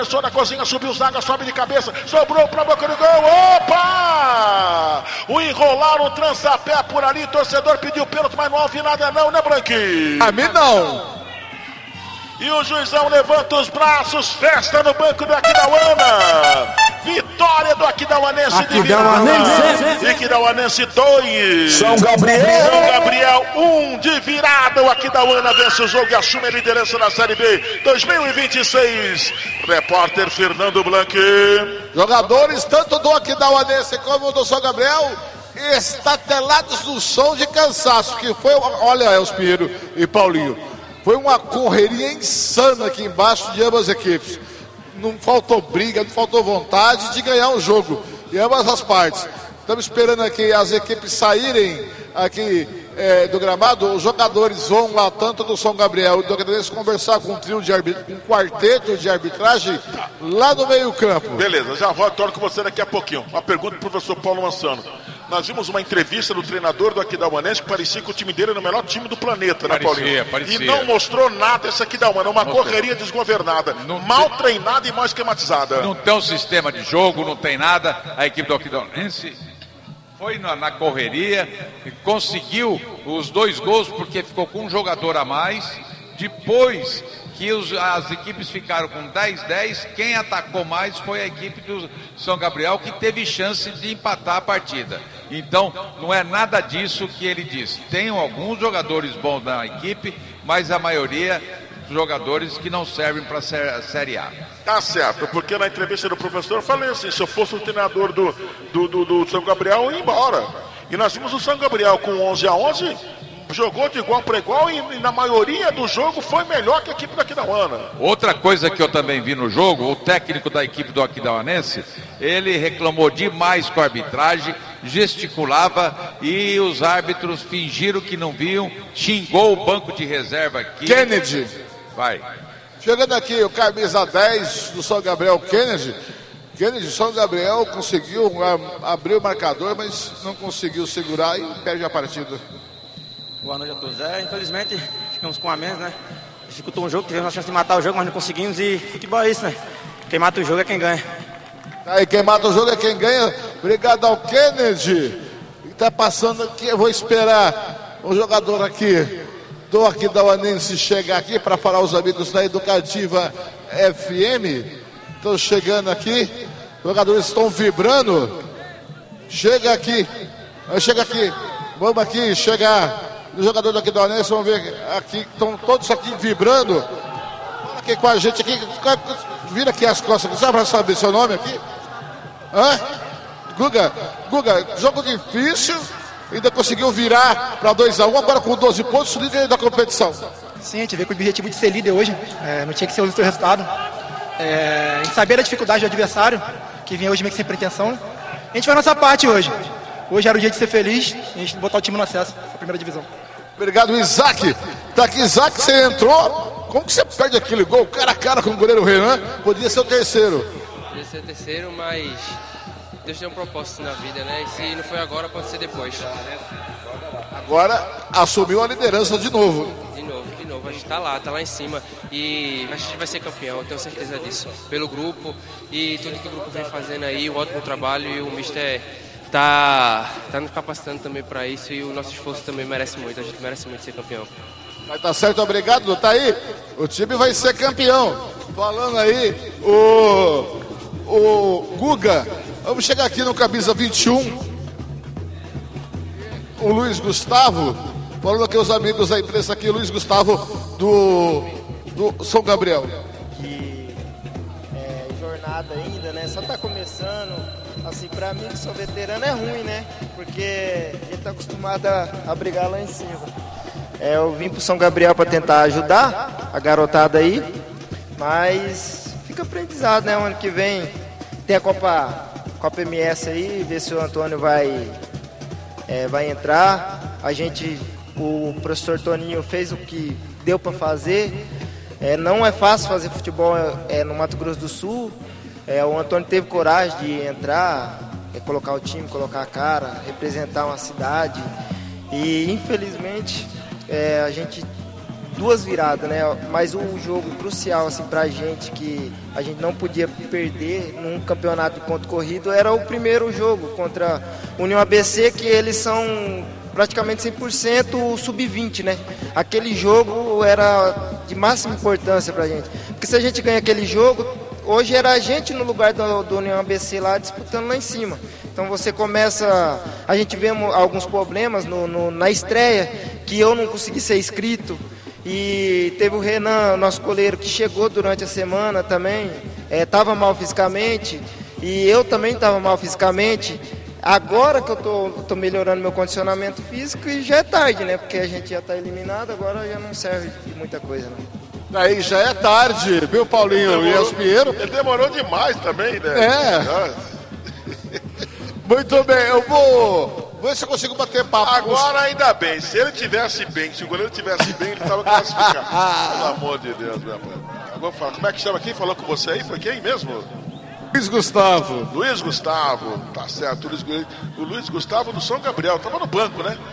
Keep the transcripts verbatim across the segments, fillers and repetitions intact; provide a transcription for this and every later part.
Começou na cozinha, subiu zaga, sobe de cabeça, sobrou pra boca do gol, opa! O enrolar, o trança-pé por ali, torcedor pediu pênalti, mas não houve nada não, né, Branquinho? A mim não. E o juizão levanta os braços, festa no banco do Aquidauana. Vitória do Aquidauanense de virada. Aquidauanense dois. São Gabriel. São Gabriel um de virada. O Aquidauana vence o jogo e assume a liderança na Série B dois mil e vinte e seis. Repórter Fernando Blanc. Jogadores tanto do Aquidauanense como do São Gabriel estatelados no som de cansaço. Que foi, olha, Elspiro e Paulinho. Foi uma correria insana aqui embaixo de ambas as equipes. Não faltou briga, não faltou vontade de ganhar o jogo. Em ambas as partes. Estamos esperando aqui as equipes saírem aqui é, do gramado. Os jogadores vão lá, tanto do São Gabriel e do Aquidauanense, conversar com um trio de arbitragem, um quarteto de arbitragem lá no meio campo. Beleza, já retorno com você daqui a pouquinho. Uma pergunta para o professor Paulo Mansano. Nós vimos uma entrevista do treinador do Aquidauanense que parecia que o time dele era o melhor time do planeta, né, parecia, Paulinho? Parecia. E não mostrou nada esse Aquidauana, uma mostrou. Correria desgovernada, não mal tem... treinada e mal esquematizada. Não tem um sistema de jogo, não tem nada. A equipe do Aquidauanense foi na, na correria, conseguiu os dois gols porque ficou com um jogador a mais. Depois que os, as equipes ficaram com dez a dez, quem atacou mais foi a equipe do São Gabriel, que teve chance de empatar a partida. Então, não é nada disso que ele disse. Tem alguns jogadores bons na equipe, mas a maioria jogadores que não servem para a Série A. Tá certo, porque na entrevista do professor eu falei assim, se eu fosse o treinador do, do, do, do São Gabriel, eu ia embora. E nós vimos o São Gabriel com onze a onze, jogou de igual para igual e, e na maioria do jogo foi melhor que a equipe do Aquidauana. Outra coisa que eu também vi no jogo, o técnico da equipe do Aquidauanense, ele reclamou demais com a arbitragem, gesticulava e os árbitros fingiram que não viam, xingou o banco de reserva aqui. Kennedy. Vai. Chegando aqui o camisa dez do São Gabriel, Kennedy. Kennedy, São Gabriel conseguiu abrir o marcador, mas não conseguiu segurar e perde a partida. Boa noite a todos. É, infelizmente, ficamos com a menos, né? Dificultou um jogo, tivemos a chance de matar o jogo, mas não conseguimos. E futebol é isso, né? Quem mata o jogo é quem ganha. Aí, quem mata o jogo é quem ganha. Obrigado ao Kennedy. Está passando aqui, eu vou esperar um jogador aqui do Aquidauanense chegar aqui para falar aos amigos da Educativa F M. Estão chegando aqui. Os jogadores estão vibrando. Chega aqui. Chega aqui. Vamos aqui chegar. O jogador do Aquidauanense, vamos ver aqui, estão todos aqui vibrando. Fala aqui com a gente aqui, vira aqui as costas, só para saber seu nome aqui. Hã? Guga, Guga, jogo difícil, ainda conseguiu virar para dois a um, agora com doze pontos, líder da competição. Sim, a gente veio com o objetivo de ser líder hoje, é, não tinha que ser o seu resultado. É, a gente sabia da dificuldade do adversário, que vinha hoje meio que sem pretensão. A gente fez a nossa parte hoje. Hoje era o dia de ser feliz e a gente botar o time no acesso, a primeira divisão. Obrigado, Isaac. Tá aqui, Isaac, você entrou. Como que você perde aquele gol cara a cara com o goleiro Renan? Poderia ser o terceiro. Poderia ser o terceiro, mas Deus tem um propósito na vida, né? E se não foi agora, pode ser depois. Agora assumiu a liderança de novo. De novo, de novo. A gente tá lá, tá lá em cima. E a gente vai ser campeão, eu tenho certeza disso. Pelo grupo e tudo que o grupo vem fazendo aí, um ótimo trabalho e o mister Tá, tá nos capacitando também para isso e o nosso esforço também merece muito, a gente merece muito ser campeão. Vai tá certo, obrigado, tá aí, o time vai ser campeão. Falando aí, o, o Guga, vamos chegar aqui no camisa vinte e um, o Luiz Gustavo, falando aqui os amigos da imprensa aqui, Luiz Gustavo do, do São Gabriel. Que é, jornada ainda, né, só tá começando. Assim, pra mim que sou veterano é ruim, né? Porque ele tá acostumado a, a brigar lá em cima. É, eu vim pro São Gabriel pra tentar ajudar a garotada aí, mas fica aprendizado, né? O ano que vem tem a Copa, Copa M S aí, ver se o Antônio vai, é, vai entrar. A gente, o professor Toninho fez o que deu pra fazer. É, não é fácil fazer futebol é, no Mato Grosso do Sul. É, o Antônio teve coragem de entrar, é, colocar o time, colocar a cara, representar uma cidade. E infelizmente é, a gente duas viradas, né? Mas o jogo crucial assim pra gente, que a gente não podia perder num campeonato de ponto corrido, era o primeiro jogo contra a União A B C, que eles são praticamente cem por cento sub vinte, né? Aquele jogo era de máxima importância pra gente, porque se a gente ganha aquele jogo, hoje era a gente no lugar do, do União A B C lá disputando lá em cima. Então você começa, a gente vê alguns problemas no, no, na estreia, que eu não consegui ser inscrito, e teve o Renan, nosso goleiro, que chegou durante a semana também, estava é, mal fisicamente, e eu também estava mal fisicamente. Agora que eu tô, tô melhorando meu condicionamento físico, e já é tarde, né? Porque a gente já está eliminado, agora já não serve de muita coisa, né? Aí já é tarde, viu, Paulinho e os Pinheiro? Ele demorou demais também, né? É. Muito bem, eu vou ver se eu consigo bater papo. Agora ainda bem, se ele tivesse bem, se o goleiro tivesse bem, ele estava classificado. Pelo amor de Deus, meu pai. Agora fala, como é que chama? Quem falou com você aí? Foi quem mesmo? Luiz Gustavo. Luiz Gustavo, tá certo. O Luiz, o Luiz Gustavo do São Gabriel, tava no banco, né?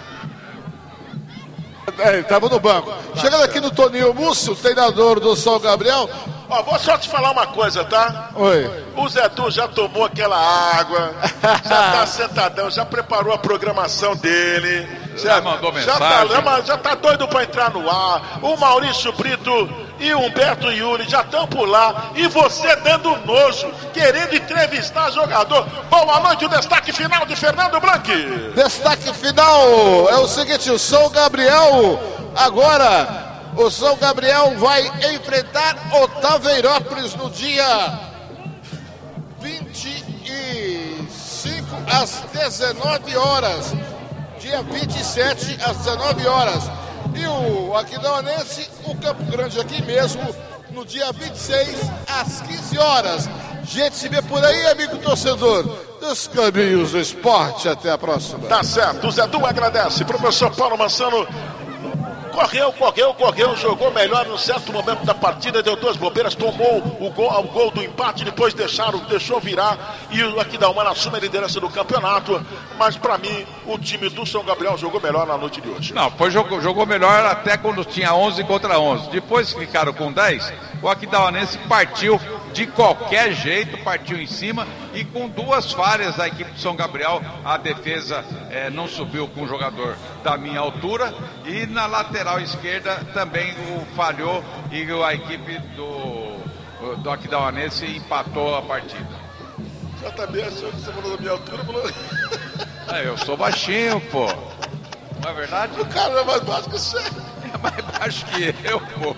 É, ele tava no banco. Tá. Chegando aqui no Toninho Múcio, treinador do São Gabriel. Ó, vou só te falar uma coisa, tá? Oi. O Zé Du já tomou aquela água, já tá sentadão, já preparou a programação dele. Já, já mandou mensagem. Já tá, já tá doido pra entrar no ar. O Maurício Brito e o Humberto Yuri já estão por lá. E você dando nojo, querendo entrevistar jogador. Boa noite, o destaque final de Fernando Blanqui. Destaque final é o seguinte, o São Gabriel agora... O São Gabriel vai enfrentar o Taveirópolis no dia vinte e cinco às dezenove horas. Dia vinte e sete às dezenove horas. E o Aquidauanense, o Campo Grande aqui mesmo, no dia vinte e seis às quinze horas. Gente, se vê por aí, amigo torcedor, dos caminhos do esporte. Até a próxima. Tá certo, o Zé Du agradece. Professor Paulo Mansano. Correu, correu, correu, jogou melhor no certo momento da partida, deu duas bobeiras, tomou o gol, o gol do empate, depois deixaram, deixou virar e o Aquidauana assume a liderança do campeonato. Mas para mim, o time do São Gabriel jogou melhor na noite de hoje. Não, foi, jogou, jogou melhor até quando tinha onze contra onze. Depois que ficaram com dez, o Aquidauanense partiu de qualquer jeito, partiu em cima e com duas falhas a equipe do São Gabriel, a defesa eh, não subiu com um jogador da minha altura e na lateral esquerda também o falhou e a equipe do, do Aquidauanense empatou a partida. Já também achou que você falou da minha altura, falou... É, eu sou baixinho, pô. Não é verdade? O cara é mais baixo que você. É mais baixo que eu, pô.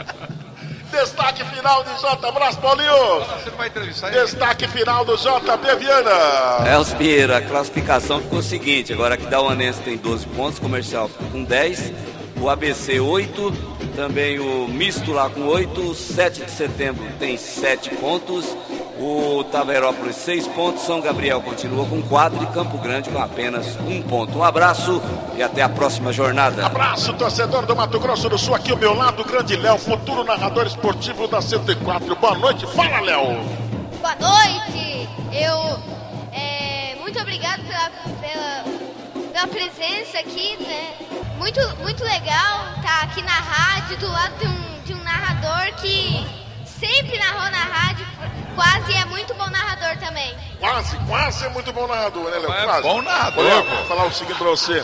Destaque final de J. Brás, Paulinho. Você vai entrevistar ele. Destaque final do J B Viana. Elcio Pinheiro, a classificação ficou o seguinte: agora que Aquidauanense tem doze pontos, Comercial com dez, o A B C oito, também o Misto lá com oito, o sete de setembro tem sete pontos, o Taveirópolis seis pontos, São Gabriel continua com quatro e Campo Grande com apenas um ponto. Um abraço e até a próxima jornada. Abraço, torcedor do Mato Grosso do Sul, aqui ao meu lado, o grande Léo, futuro narrador esportivo da cento e quatro. Boa noite, fala, Léo. Boa noite, eu, é, muito obrigado pela, pela, pela presença aqui, né? Muito, muito legal estar aqui na rádio, do lado de um, de um narrador que sempre narrou na rádio, quase é muito bom narrador também. Quase, quase é muito bom narrador, né, Léo? É quase. Bom narrador. Léo, vou falar o seguinte pra você.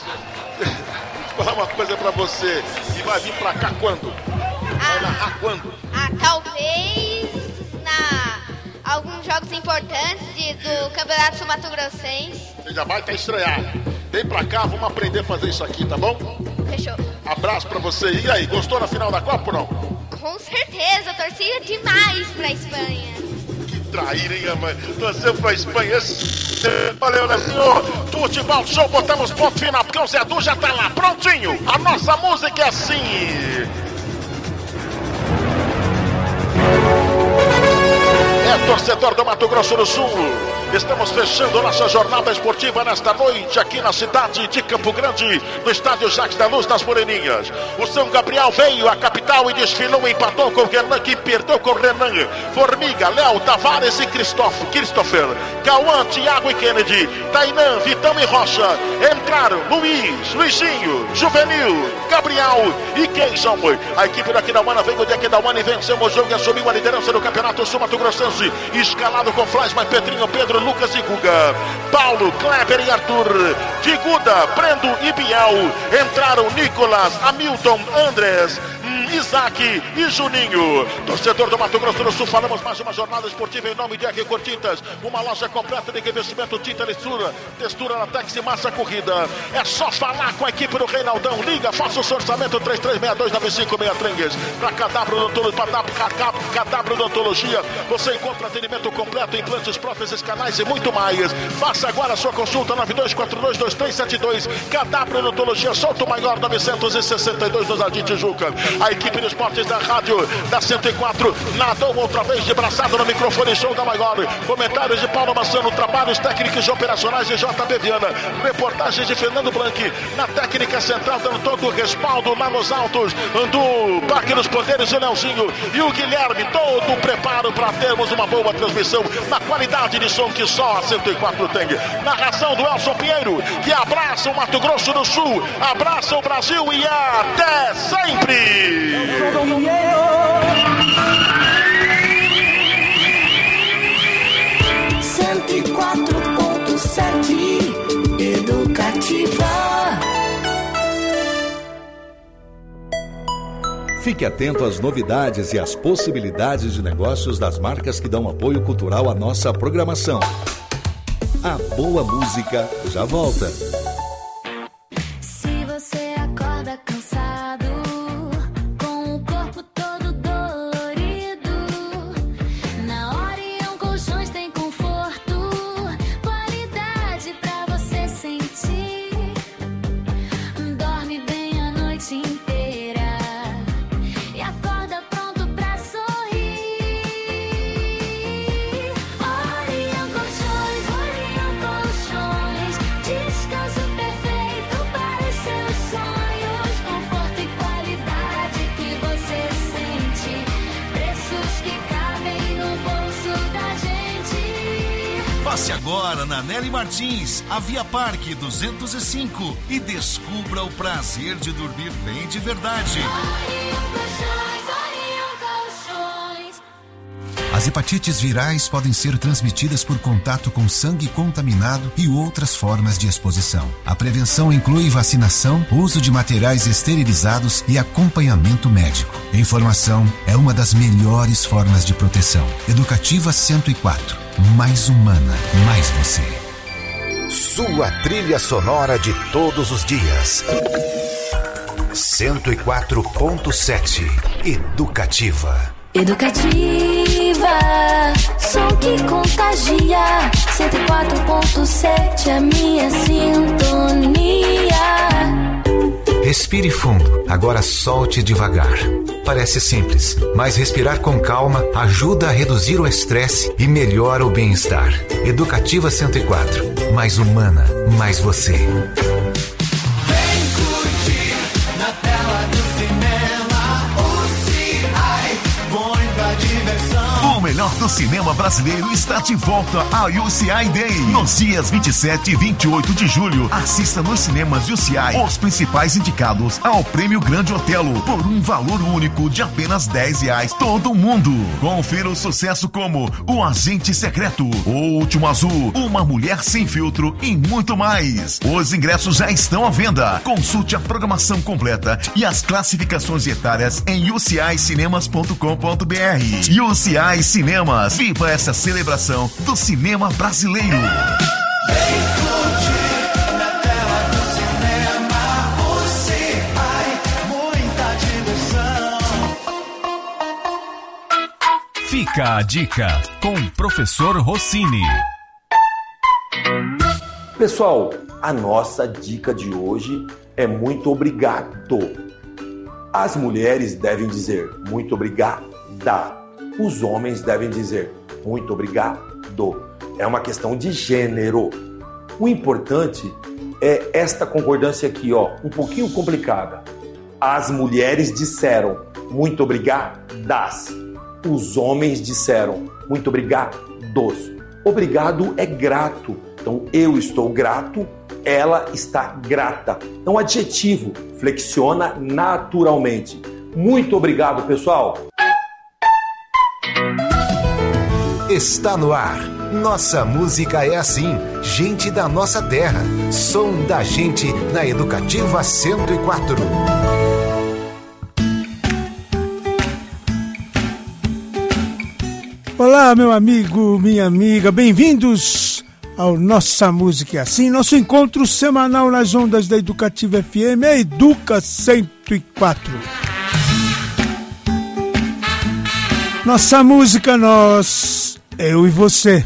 Vou falar uma coisa pra você. E vai vir pra cá quando? Vai narrar quando? Ah, talvez na alguns jogos importantes de, do Campeonato Sul Mato Grossense. Você já vai estar estreado. Vem pra cá, vamos aprender a fazer isso aqui, tá bom? Fechou. Abraço pra você. E aí, gostou da final da Copa ou não? Com certeza, torcia demais pra Espanha. Que traíra, hein, mãe? Torceu pra Espanha. Valeu, né, senhor? Futebol Show, botamos ponto final, porque o Zé Du já tá lá, prontinho. A nossa música é assim. É torcedor do Mato Grosso do Sul. Estamos fechando nossa jornada esportiva nesta noite aqui na cidade de Campo Grande, no estádio Jacques da Luz das Moreninhas. O São Gabriel veio à capital e desfilou, empatou com o Renan, que perdeu com o Renan. Formiga, Léo, Tavares e Christopher, Christopher, Cauã, Thiago e Kennedy, Tainan, Vitão e Rocha. Entraram Luiz, Luizinho, Juvenil, Gabriel e Keison. A equipe da Aquidauana veio de Aquidauana e venceu o jogo e assumiu a liderança do campeonato sul-mato-grossense. Escalado com Flasman, Pedrinho, Pedro, Lucas e Guga. Paulo, Kleber e Arthur. De Guda, Brendo e Biel. Entraram Nicolas, Hamilton, Andrés, Isaac e Juninho. Torcedor do Mato Grosso do Sul, falamos mais uma jornada esportiva em nome de R Cor Tintas, uma loja completa de revestimento, tinta, textura, textura, latex e massa corrida. É só falar com a equipe do Reinaldão. Liga, faça o seu orçamento três três seis dois nove cinco seis três. Para Cadabro Odontologia, Cadabro Odontologia, você encontra atendimento completo, implantes, próteses, canais e muito mais. Faça agora a sua consulta nove dois quatro dois dois três sete dois. Cadabro Odontologia, Solto Maior novecentos e sessenta e dois no Jardim Tijuca. A equipe de esportes da rádio da cento e quatro nadou outra vez de braçada no microfone, show da Maior. Comentários de Paulo Massano, trabalhos técnicos e operacionais de J B Viana, reportagens de Fernando Blanqui na técnica central, dando todo o respaldo lá nos altos do Parque dos Poderes, o Leozinho e o Guilherme, todo o preparo para termos uma boa transmissão na qualidade de som que só a cento e quatro tem. Narração do Elson Pinheiro, que abraça o Mato Grosso do Sul, abraça o Brasil e até sempre! cento e quatro ponto sete Educativa. Fique atento às novidades e às possibilidades de negócios das marcas que dão apoio cultural à nossa programação. A boa música já volta. Se você acorda cansado, com o corpo todo dolorido, na Orion Colchões tem conforto, qualidade pra você sentir. Dorme bem a noite inteira e acorda pronto pra sorrir. Orion Colchões, Orion Colchões, descanso perfeito para os seus sonhos, conforto e qualidade que você sente, preços que cabem no bolso da gente. Passe agora na Nelly Martins, a Via Parque duzentos e cinco, e descubra o prazer de dormir bem de verdade. Orion Colchões, Orion Colchões. As hepatites virais podem ser transmitidas por contato com sangue contaminado e outras formas de exposição. A prevenção inclui vacinação, uso de materiais esterilizados e acompanhamento médico. Informação é uma das melhores formas de proteção. Educativa cento e quatro. Mais humana, mais você. Sua trilha sonora de todos os dias. cento e quatro ponto sete Educativa. Educativa, som que contagia. cento e quatro ponto sete é minha sintonia. Respire fundo, agora solte devagar. Parece simples, mas respirar com calma ajuda a reduzir o estresse e melhora o bem-estar. Educativa cento e quatro, mais humana, mais você. O melhor do cinema brasileiro está de volta ao U C I Day. Nos dias vinte e sete e vinte e oito de julho, assista nos cinemas U C I os principais indicados ao Prêmio Grande Otelo por um valor único de apenas dez reais todo mundo. Confira o sucesso como O Agente Secreto, O Último Azul, Uma Mulher Sem Filtro e muito mais. Os ingressos já estão à venda. Consulte a programação completa e as classificações etárias em u c i cinemas ponto com ponto b r. U C I Cinemas, viva essa celebração do cinema brasileiro. Fica a dica com o professor Rossini. Pessoal, a nossa dica de hoje é muito obrigado. As mulheres devem dizer muito obrigada. Os homens devem dizer muito obrigado. é uma questão de gênero. O importante é esta concordância aqui, ó, um pouquinho complicada. As mulheres disseram muito obrigadas. Os homens disseram muito obrigados. Obrigado é grato. Então, eu estou grato, ela está grata. É um adjetivo, flexiona naturalmente. Muito obrigado, pessoal. Está no ar. Nossa música é assim, gente da nossa terra. Som da gente na Educativa cento e quatro. Olá, meu amigo, minha amiga, bem-vindos ao Nossa Música é Assim, nosso encontro semanal nas ondas da Educativa F M, a Educa cento e quatro. Nossa música, nós, eu e você.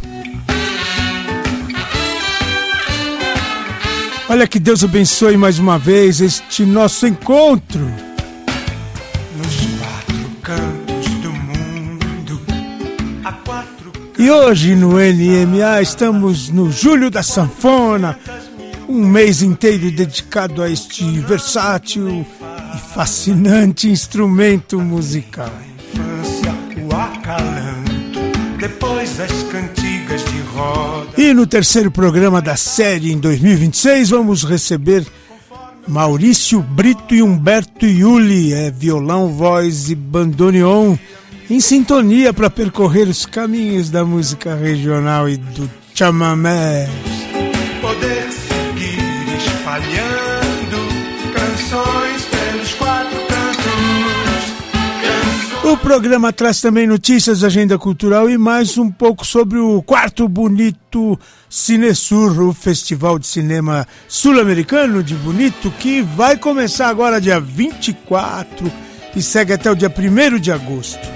Olha, que Deus abençoe mais uma vez este nosso encontro. Nos quatro cantos do mundo, há quatro... E hoje no N M A estamos no Julho da Sanfona, um mês inteiro dedicado a este versátil e fascinante instrumento musical. O acalanto, depois as cantigas de roda. E no terceiro programa da série em dois mil e vinte e seis vamos receber Maurício Brito e Humberto Iuli, é violão, voz e bandoneon, em sintonia para percorrer os caminhos da música regional e do chamamé. Poder seguir espalhando canções pelos quatro cantos. O programa traz também notícias, agenda cultural e mais um pouco sobre o Quarto Bonito Cinesur, o Festival de Cinema Sul-Americano de Bonito, que vai começar agora dia vinte e quatro e segue até o dia primeiro de agosto.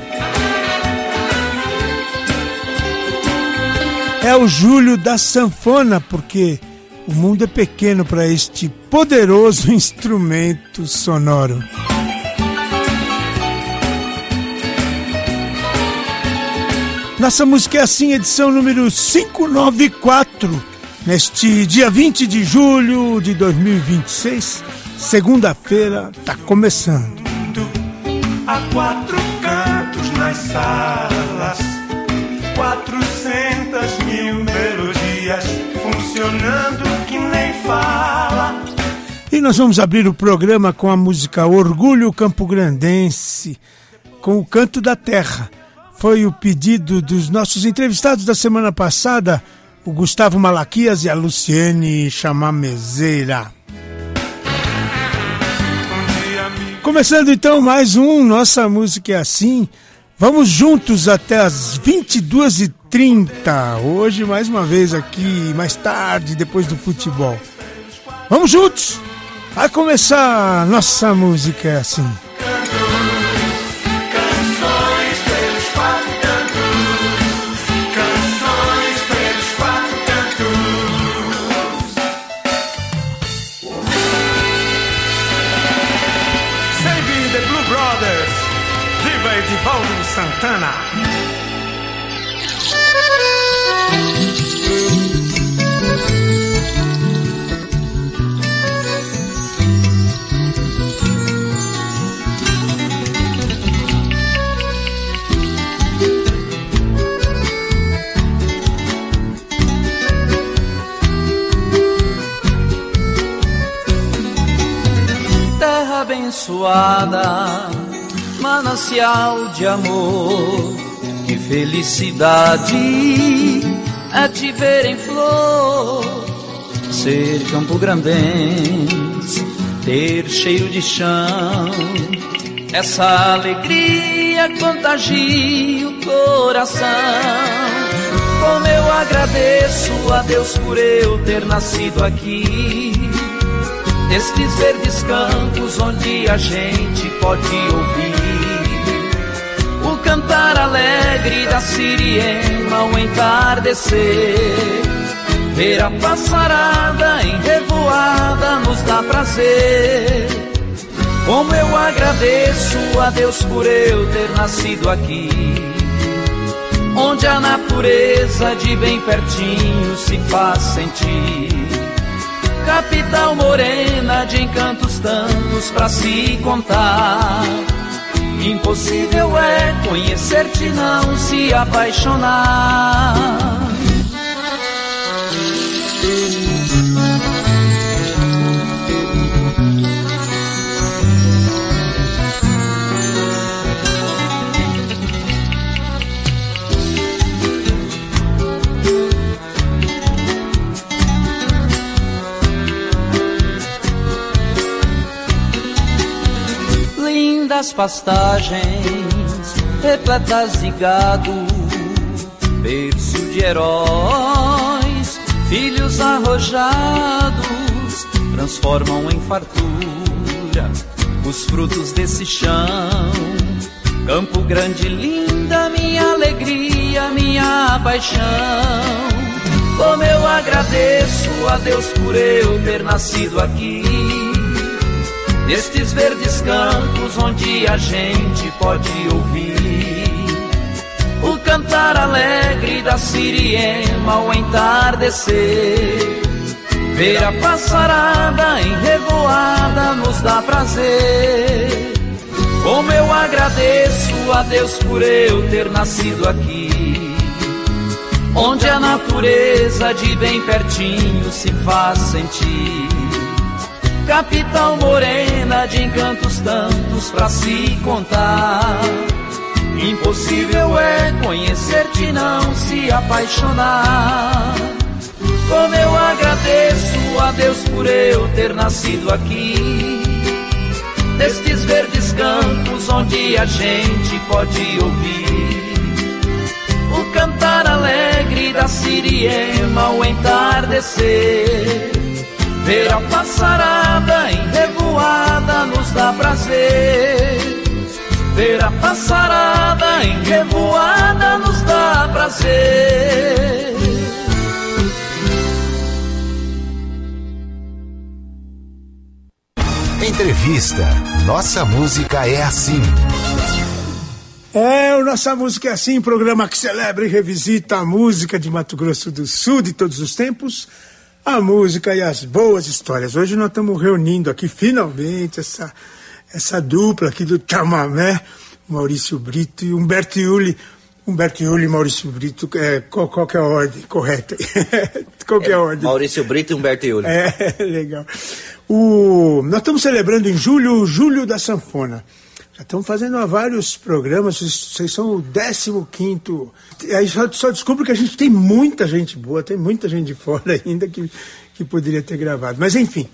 É o Julho da Sanfona, porque o mundo é pequeno para este poderoso instrumento sonoro. Nossa Música é Assim, edição número quinhentos e noventa e quatro, neste dia vinte de julho de dois mil e vinte e seis, segunda-feira, está começando. Há quatro cantos nas salas, quatrocentas mil melodias funcionando que nem fala. E nós vamos abrir o programa com a música Orgulho Campograndense, com o Canto da Terra. Foi o pedido dos nossos entrevistados da semana passada, o Gustavo Malaquias e a Luciene Chamamezeira. Começando então mais um Nossa Música é Assim. Vamos juntos até as vinte e duas e trinta. Hoje mais uma vez aqui, mais tarde, depois do futebol. Vamos juntos! Vai começar Nossa Música é Assim. Edivaldo Santana. Terra abençoada, manancial de amor, que felicidade é te ver em flor, ser campograndense, ter cheiro de chão, essa alegria contagia o coração. Como eu agradeço a Deus por eu ter nascido aqui, nestes verdes campos onde a gente pode ouvir o cantar alegre da siriema ao entardecer. Ver a passarada em revoada nos dá prazer. Como eu agradeço a Deus por eu ter nascido aqui, onde a natureza de bem pertinho se faz sentir. Capital morena de encantos tantos pra se contar. Impossível é conhecer-te, não se apaixonar. Das pastagens repletas de gado, berço de heróis, filhos arrojados transformam em fartura os frutos desse chão. Campo Grande linda, minha alegria, minha paixão. Como eu agradeço a Deus por eu ter nascido aqui, nestes verdes campos onde a gente pode ouvir o cantar alegre da siriema ao entardecer. Ver a passarada em revoada nos dá prazer. Como eu agradeço a Deus por eu ter nascido aqui, onde a natureza de bem pertinho se faz sentir. Capital morena de encantos tantos pra se contar. Impossível é conhecer-te, não se apaixonar. Como eu agradeço a Deus por eu ter nascido aqui, nestes verdes campos onde a gente pode ouvir o cantar alegre da siriema ao entardecer. Ver a passarada em revoada nos dá prazer. Ver a passarada em revoada nos dá prazer. Entrevista. Nossa música é assim. É, o Nossa Música é Assim, programa que celebra e revisita a música de Mato Grosso do Sul de todos os tempos. A música e as boas histórias. Hoje nós estamos reunindo aqui finalmente essa, essa dupla aqui do chamamé, Maurício Brito e Humberto Iulli. Humberto Iulli e Maurício Brito, é, qual, qual que é a ordem correta? Qual que é a ordem? Maurício Brito e Humberto Iulli. É, legal. O, nós estamos celebrando em julho o Julho da Sanfona. Já estamos fazendo há vários programas, vocês são o décimo quinto. Aí só, só descubro que a gente tem muita gente boa, tem muita gente de fora ainda que, que poderia ter gravado. Mas enfim,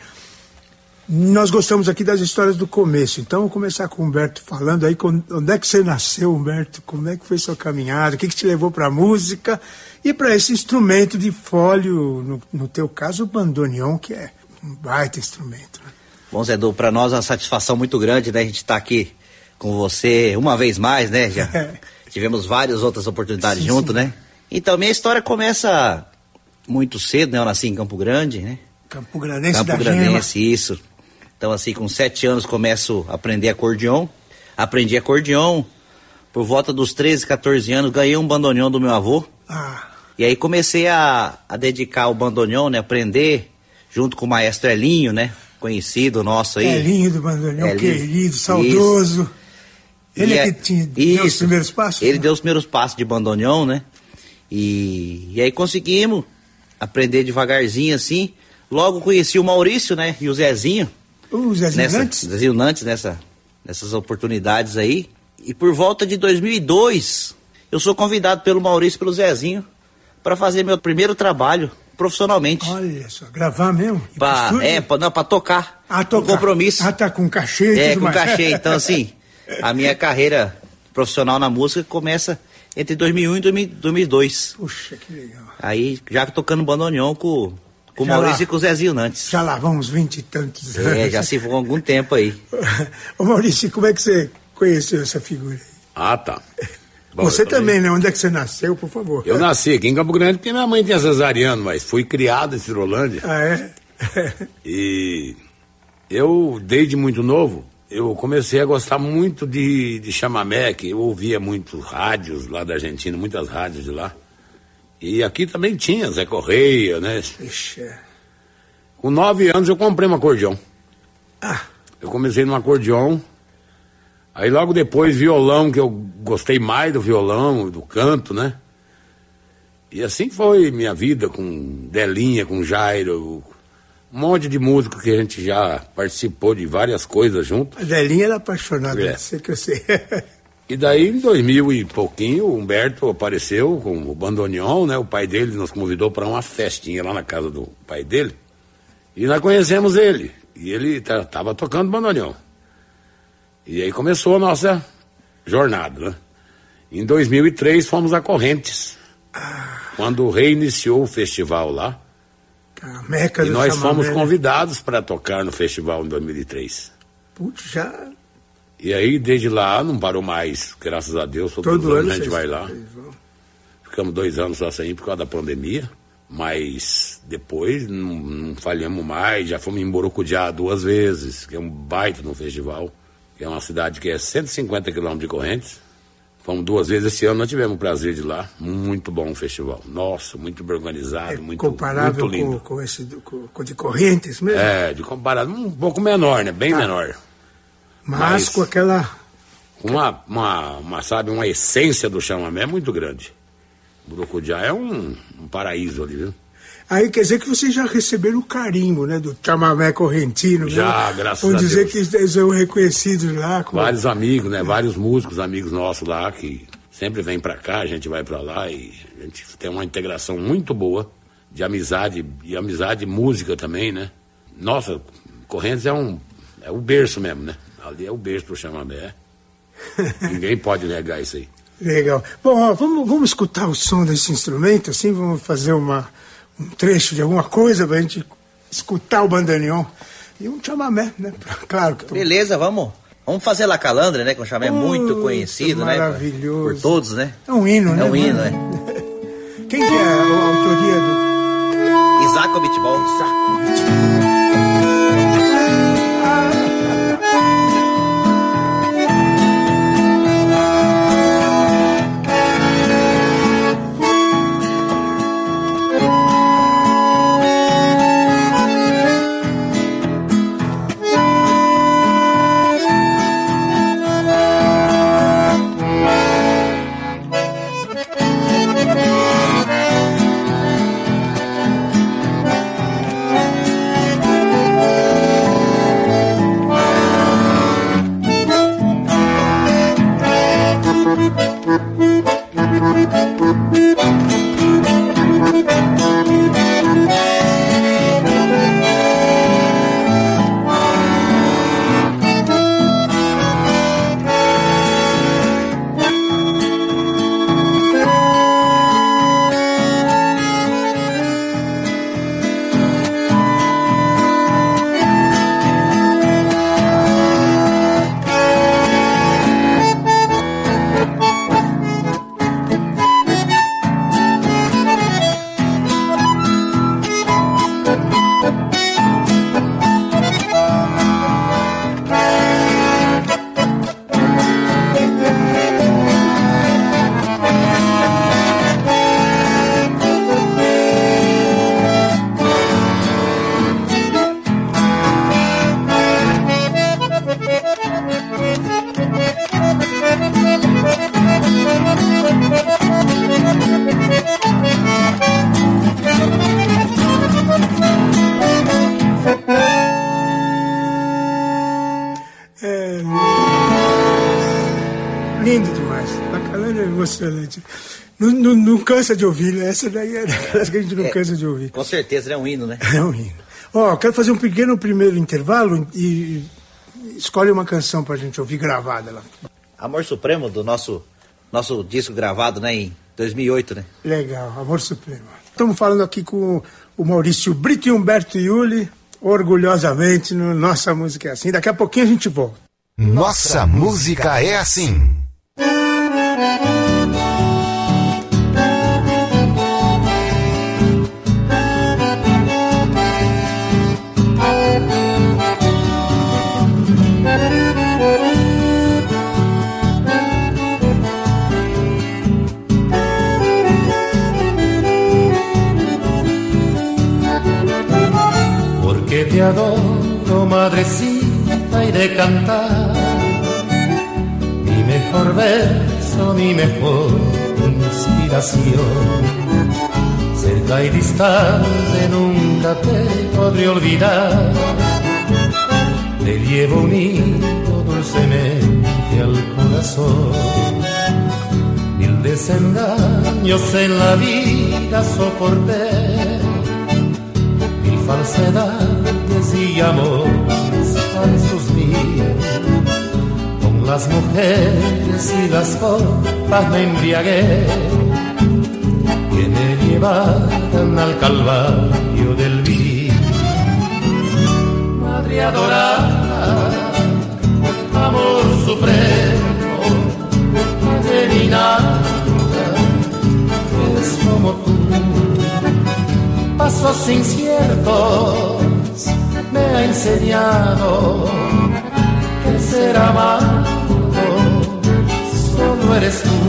nós gostamos aqui das histórias do começo. Então vou começar com o Humberto falando aí, onde é que você nasceu, Humberto? Como é que foi sua caminhada? O que, que te levou para a música e para esse instrumento de fólio, no, no teu caso o bandoneon, que é um baita instrumento, né? Bom, Zé Du, para nós é uma satisfação muito grande, né? A gente estar tá aqui com você uma vez mais, né? Já tivemos várias outras oportunidades juntos, né? Então, minha história começa muito cedo, né? Eu nasci em Campo Grande, né? Campo Grandense Campo da Grandense, Gema. isso. Então, assim, com sete anos começo a aprender acordeon. Aprendi acordeon. Por volta dos treze, quatorze anos, ganhei um bandoneon do meu avô. Ah. E aí comecei a, a dedicar o bandoneon, né? Aprender junto com o maestro Elinho, né? Conhecido nosso aí. Elinho do bandoneon, Elinho. querido, saudoso. Isso. Ele E é é, que tinha, deu os primeiros passos? Ele né? deu os primeiros passos de bandoneon, né? E, e aí conseguimos aprender devagarzinho assim. Logo conheci o Maurício, né? E o Zezinho. O Zezinho nessa, Nantes? Zezinho Nantes, nessa, nessas oportunidades aí. E por volta de dois mil e dois, eu sou convidado pelo Maurício e pelo Zezinho para fazer meu primeiro trabalho profissionalmente. Olha só, gravar mesmo? Pra, é, pra, não, pra tocar. Ah, tocar. Um compromisso. Ah, tá com cachê e É, tudo com mais. cachê. Então, assim, a minha carreira profissional na música começa entre dois mil e um e dois mil e dois. Puxa, que legal. Aí, já tocando bandoneon com, com o Já Maurício lá. e com o Zezinho Nantes. Já lá vão uns vinte e tantos anos. É, já se foi algum tempo aí. Ô Maurício, como é que você conheceu essa figura aí? Ah, tá. Bom, você eu também- também, né? Onde é que você nasceu, por favor? Eu nasci aqui em Campo Grande porque minha mãe tinha cesariano, mas fui criado em Cirolândia. Ah, é? E eu, desde muito novo, eu comecei a gostar muito de, de chamamé, que eu ouvia muito rádios lá da Argentina, muitas rádios de lá. E aqui também tinha, Zé Correia, né? Ixi. Com nove anos eu comprei um acordeão. Ah. Eu comecei no acordeão. Aí logo depois violão, que eu gostei mais do violão, do canto, né? E assim foi minha vida, com Delinha, com Jairo, um monte de músico que a gente já participou de várias coisas juntos. A Delinha era apaixonada, É. não sei que eu sei. E daí, em dois mil e pouquinho, o Humberto apareceu com o bandoneon, né? O pai dele nos convidou para uma festinha lá na casa do pai dele. E nós conhecemos ele. E ele estava tocando bandoneon. E aí começou a nossa jornada, né? Em dois mil e três fomos a Correntes. Ah. Quando reiniciou o festival lá. A meca E do nós chamamé, fomos né? convidados para tocar no festival em dois mil e três. Putz, já... E aí, desde lá, não parou mais, graças a Deus. Todos Todo os anos ano a gente vocês- vai lá. vocês vão. Ficamos dois anos só sem ir por causa da pandemia. Mas depois não, não falhamos mais. Já fomos em Borocudiá duas vezes, que é um baita no festival. Que é uma cidade que é cento e cinquenta quilômetros de Correntes. Fomos duas vezes esse ano, nós tivemos o prazer de ir lá. Muito bom o festival. Nossa, muito bem organizado, muito, Comparável muito lindo. com, com esse do- com, com de Correntes mesmo? É, de comparado, um pouco menor, né? Bem Ah. menor. Mas, com aquela... Com uma, uma, uma, sabe, uma essência do chamamé muito grande. Borocudiá é um, um paraíso ali, viu? Aí quer dizer que vocês já receberam o carimbo, né? Do chamamé correntino. Já, né? graças Vamos a dizer Deus. que eles são reconhecidos lá. Com... Vários amigos, né? Vários músicos, amigos nossos lá, que sempre vêm pra cá, a gente vai pra lá e a gente tem uma integração muito boa de amizade, e amizade e música também, né? Nossa, Correntes é um, é o berço mesmo, né? Ali é o berço pro chamamé. Ninguém pode negar isso aí. Legal. Bom, ó, vamos, vamos escutar o som desse instrumento, assim, vamos fazer uma, um trecho de alguma coisa pra gente escutar o bandoneon. E um chamamé, né? Claro que... Beleza, vamos. Vamos fazer La Calandra, né? Que é um chamamé muito conhecido, né? maravilhoso. Por todos, né? É um hino, né? É um hino, né? Quem que é a autoria do... Isaac Bitbol. É... Lindo demais. A Calandra é emocionante. Não, não, não cansa de ouvir, né? Essa daí é daquelas que a gente não É, cansa de ouvir. Com certeza, é um hino, né? É um hino. Ó, quero fazer um pequeno primeiro intervalo e escolhe uma canção pra gente ouvir gravada lá. Amor Supremo, do nosso, nosso disco gravado, né? Em dois mil e oito, né? Legal, Amor Supremo. Estamos falando aqui com o Maurício Brito e Humberto Iuli, orgulhosamente, no Nossa Música é Assim. Daqui a pouquinho a gente volta. Nossa música é assim. Música te adoro, madrecita, y de cantar mi mejor verso, mi mejor inspiración. Cerca y distante nunca te podré olvidar. Te llevo unido dulcemente al corazón. Mil desengaños en la vida soporté, mil falsedades y amores falsos míos. Con las mujeres y las copas me embriagué, que me llevaran al calvario del vivir. Madre adorada, amor supremo, madre mi nada, eres como tú. Pasos inciertos me ha enseñado que ser amado solo eres tú.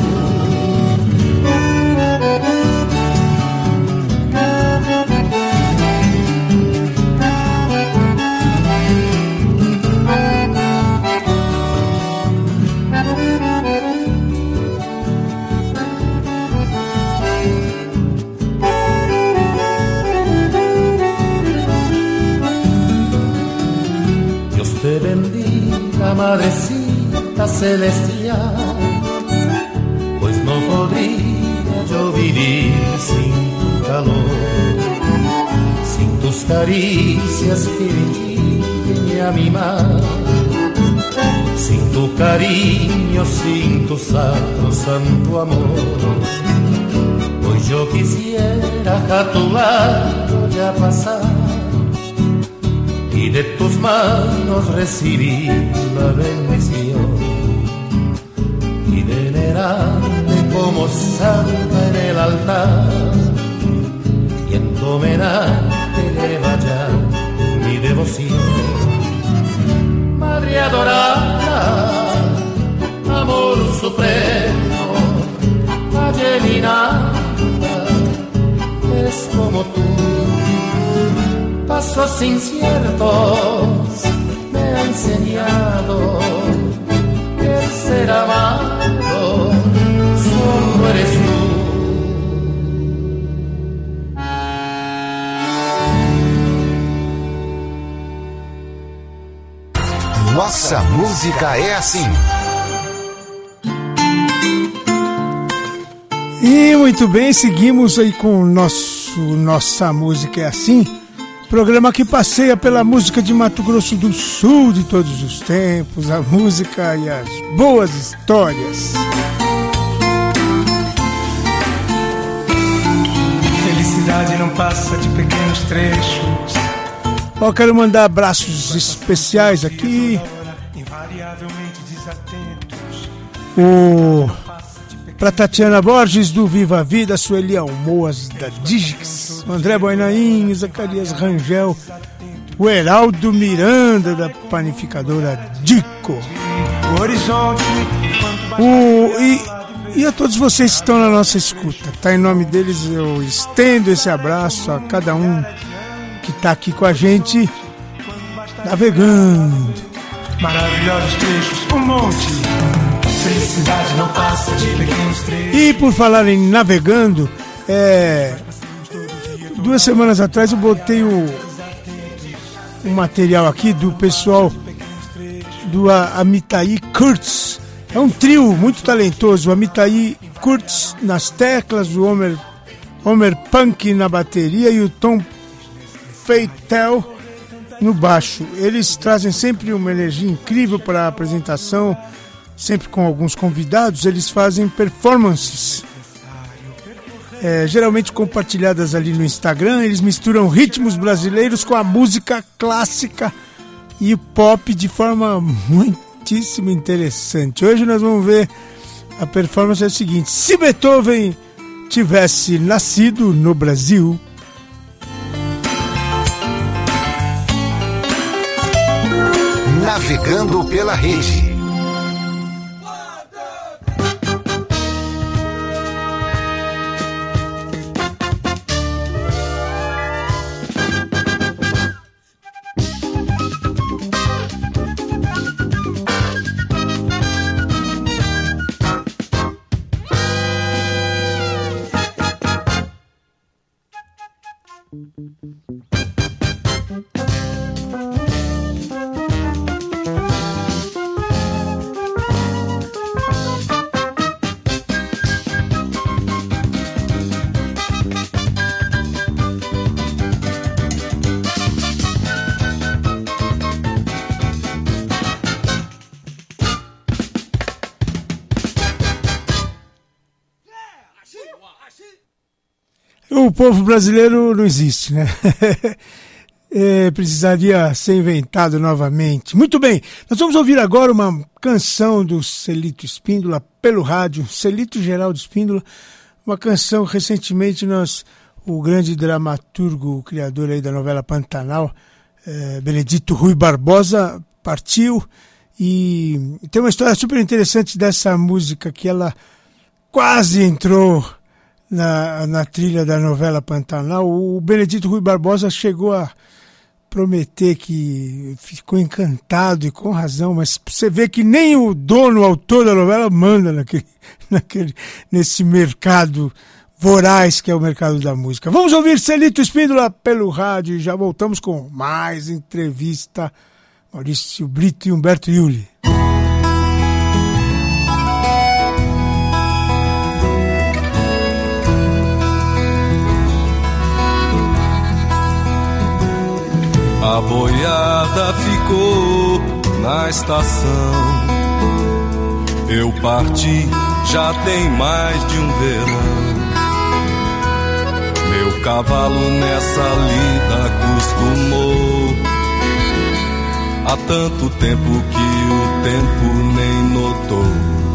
Te bendiga, madrecita celestial, pues no podría yo vivir sin tu calor, sin tus caricias que vienen a mimar, sin tu cariño, sin tu sacro santo amor. Pues yo quisiera a tu lado ya pasar y de tus manos recibir la bendición y venerarte como santa en el altar, y en tu homenaje eleva ya mi devoción. Madre adorada, amor supremo, Angelina, es como tú. Pasos inciertos me ha enseñado que ser amado solo eres tú. Nossa música é assim. E muito bem, seguimos aí com o nosso Nossa Música é Assim. Programa que passeia pela música de Mato Grosso do Sul de todos os tempos, a música e as boas histórias. Felicidade não passa de pequenos trechos. Ó, quero mandar abraços especiais aqui. Invariavelmente desatentos. O para Tatiana Borges do Viva a Vida, Sueli Almoas da Digix, o André Boinain, Zacarias Rangel, o Heraldo Miranda da panificadora Dico. O horizonte. O, e, e a todos vocês que estão na nossa escuta, tá? Em nome deles eu estendo esse abraço a cada um que tá aqui com a gente navegando. Maravilhosos trechos, um monte. Felicidade não passa de pequenos trechos. E por falar em navegando, é, duas semanas atrás eu botei o, o material aqui do pessoal do Amitai Kurtz. É um trio muito talentoso, o Amitai Kurtz nas teclas, o Homer, Homer Punk na bateria e o Tom Feitel no baixo. Eles trazem sempre uma energia incrível para a apresentação, sempre com alguns convidados. Eles fazem performances, é, geralmente compartilhadas ali no Instagram. Eles misturam ritmos brasileiros com a música clássica e o pop de forma muitíssimo interessante. Hoje nós vamos ver a performance é a seguinte: se Beethoven tivesse nascido no Brasil. Navegando pela rede. O povo brasileiro não existe, né? É, precisaria ser inventado novamente. Muito bem, nós vamos ouvir agora uma canção do Celito Espíndola pelo rádio, Celito Geraldo Espíndola, uma canção recentemente nós, o grande dramaturgo, o criador aí da novela Pantanal, é, Benedito Rui Barbosa, partiu, e tem uma história super interessante dessa música que ela quase entrou Na, na trilha da novela Pantanal. O Benedito Rui Barbosa chegou a prometer que ficou encantado, e com razão, mas você vê que nem o dono, o autor da novela manda naquele, naquele, nesse mercado voraz que é o mercado da música. Vamos ouvir Celito Espíndola pelo rádio e já voltamos com mais entrevista. Maurício Brito e Humberto Iuli. A boiada ficou na estação. Eu parti, já tem mais de um verão. Meu cavalo nessa lida acostumou. Há tanto tempo que o tempo nem notou.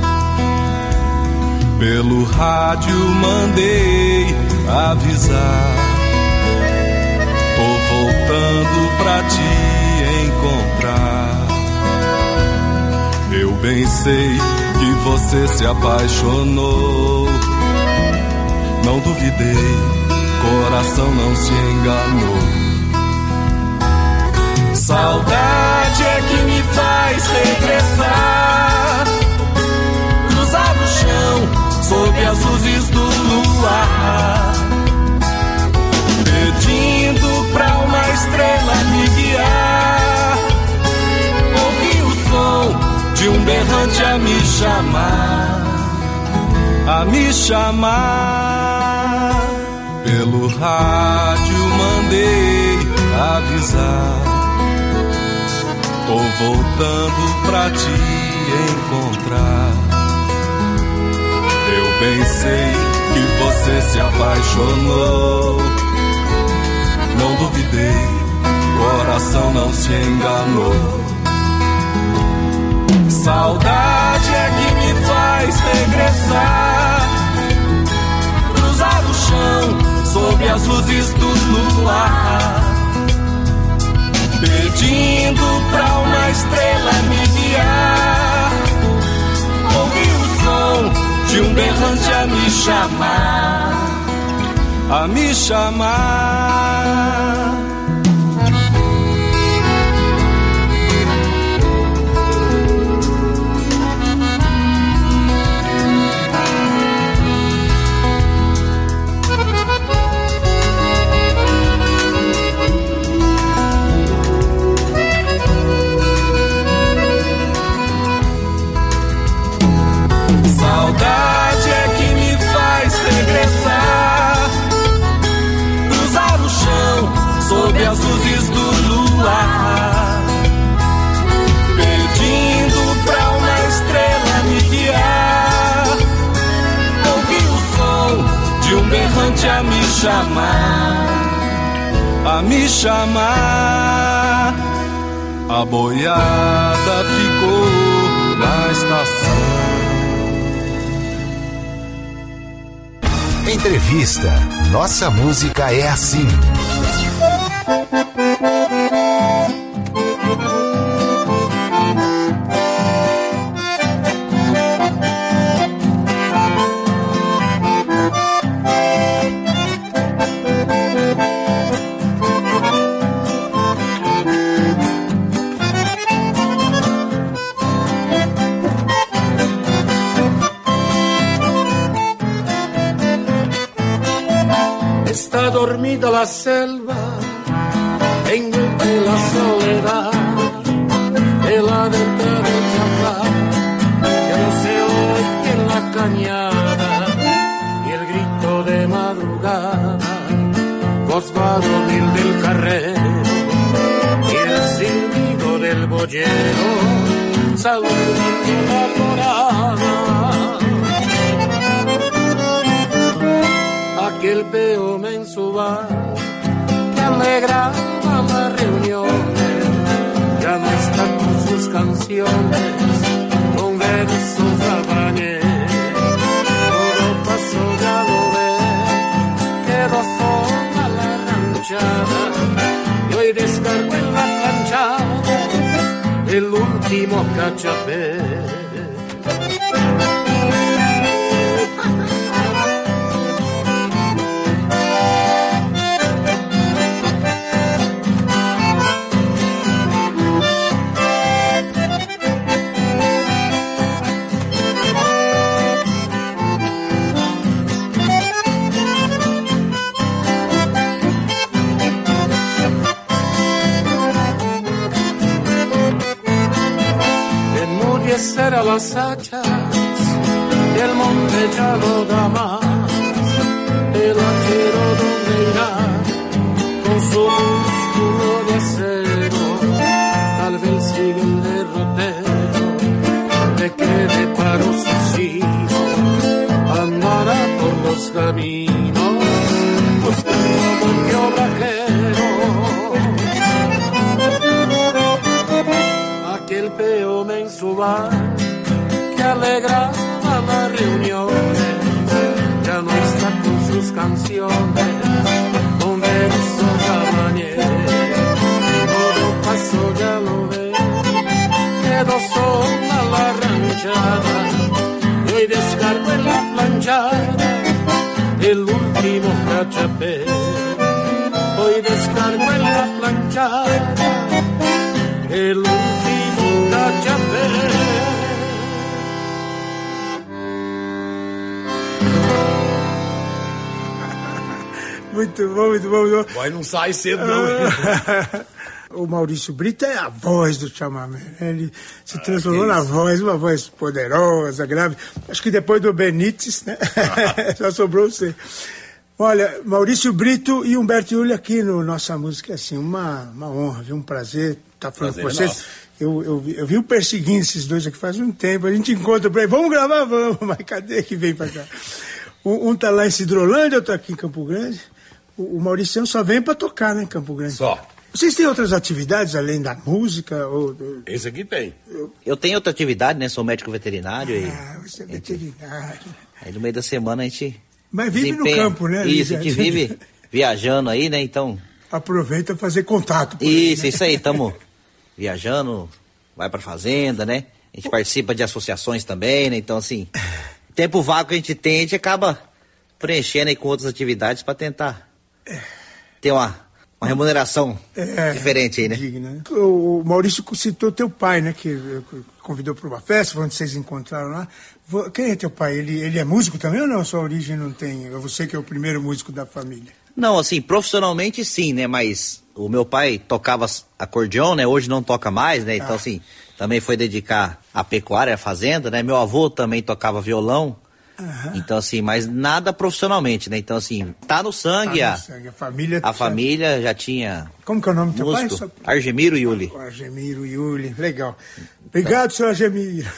Pelo rádio mandei avisar. Tô voltando pra te encontrar. Eu bem sei que você se apaixonou. Não duvidei, coração não se enganou. Saudade é que me faz regressar. Cruzar o chão sob as luzes do luar, pedindo pra uma estrela me guiar. Ouvi o som de um berrante a me chamar, a me chamar. Pelo rádio mandei avisar. Tô voltando pra te encontrar. Eu bem sei que você se apaixonou. Não duvidei, coração não se enganou. Saudade é que me faz regressar. Cruzar o chão sob as luzes do luar, pedindo pra uma estrela me guiar. Ouvi o som de um berrante a me chamar, a me chamar. Saudade é que me faz regressar. Cruzar o chão sob as luzes do luar, pedindo pra uma estrela me guiar. Ouvi o som de um berrante a me chamar, a me chamar. A boiada ficou na estação. Entrevista. Nossa música é assim. Está está dormida la selva en de la soledad, el alerta de chapar que no se oye en la cañada, y el grito de madrugada, voz varonil del carrero, y el silbido del boyero, saludando la alborada. Aquel peón en su bar que alegraba las reuniones, ya no está con sus canciones, con versos habaneros. Todo pasó, ya lo ve, quedó sola la ranchada, y hoy descargo en la planchada el último cachapé. Era las hachas, el monte ya no da más, el hachero donde irá, con su músculo de acero, tal vez sigue el derrotero, le quede para sus hijos, andará por los caminos, buscando monte obrajero. Aquel peón en su bar que alegraba las reuniones, ya no está con sus canciones, con versos habaneros. Todo pasó, ya lo ve, quedó sola la ranchada, y hoy descargo en la planchada el último cachapé. Hoy descargo en la planchada el último cachapé. Muito bom, muito bom. Muito bom. Vai, não sai cedo, não. O Maurício Brito é a voz do chamamé. Ele se transformou ah, na voz, uma voz poderosa, grave. Acho que depois do Benítez, né? Só sobrou você. Olha, Maurício Brito e Humberto Iulli aqui no Nossa Música, assim, uma, uma honra, viu? Um prazer estar falando com vocês. Eu, eu, eu vim perseguindo esses dois aqui faz um tempo. A gente encontra por aí, vamos gravar, vamos, mas cadê que vem pra cá? Um, um tá lá em Cidrolândia, outro aqui em Campo Grande. O, o Mauriciano só vem pra tocar, né, em Campo Grande? Só. Vocês têm outras atividades além da música? Ou... Esse aqui tem. Eu, eu tenho outra atividade, né? Sou médico veterinário. Ah, e... você é veterinário. Aí no meio da semana a gente... Mas vive desempenha... no campo, né? Isso, a gente vive viajando aí, né? Então... Aproveita fazer contato. Por isso, aí, né? Isso aí. Estamos viajando, vai pra fazenda, né? A gente participa de associações também, né? Então, assim, tempo vago que a gente tem, a gente acaba preenchendo aí com outras atividades para tentar ter uma... Uma remuneração é, diferente aí, né? Digna. O Maurício citou teu pai, né? Que convidou para uma festa, onde vocês encontraram lá. Quem é teu pai? Ele, ele é músico também ou não? A sua origem não tem? Você que é o primeiro músico da família. Não, assim, profissionalmente sim, né? Mas o meu pai tocava acordeon, né? Hoje não toca mais, né? Então, ah. assim, também foi dedicar à pecuária, à fazenda, né? Meu avô também tocava violão. Uhum. Então, assim, mas nada profissionalmente, né? Então, assim, tá no sangue, tá no a, sangue. a família. A família já tinha. Como que é o nome do teu pai? Só... Argemiro Iulli. Argemiro Iulli, legal. Obrigado, senhor Argemiro.